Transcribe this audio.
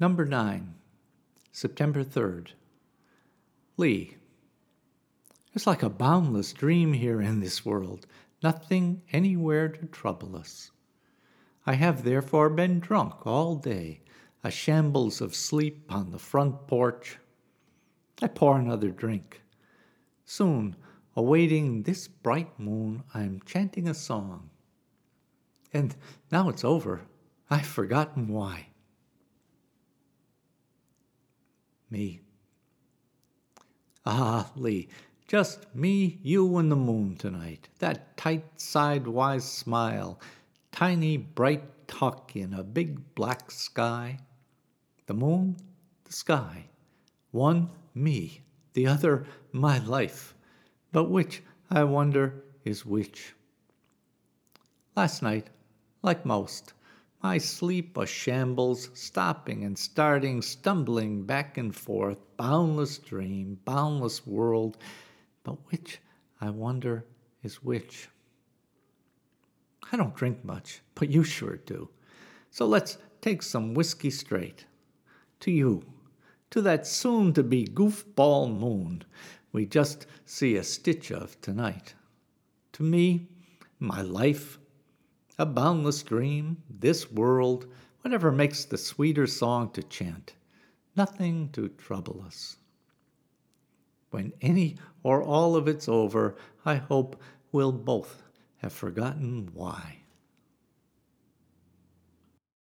Number 9, September 3rd. Lee. It's like a boundless dream here in this world, nothing anywhere to trouble us. I have therefore been drunk all day, a shambles of sleep on the front porch. I pour another drink. Soon, awaiting this bright moon, I'm chanting a song. And now it's over. I've forgotten why. Me. Ah, Lee, just me, you, and the moon tonight. That tight, sidewise smile, tiny, bright tuck in a big black sky. The moon, the sky. One, me, the other, my life. But which, I wonder, is which? Last night, like most, my sleep a shambles, stopping and starting, stumbling back and forth, boundless dream, boundless world, but which, I wonder, is which? I don't drink much, but you sure do. So let's take some whiskey straight. To you, to that soon-to-be goofball moon we just see a stitch of tonight. To me, my life, a boundless dream, this world, whatever makes the sweeter song to chant, nothing to trouble us. When any or all of it's over, I hope we'll both have forgotten why.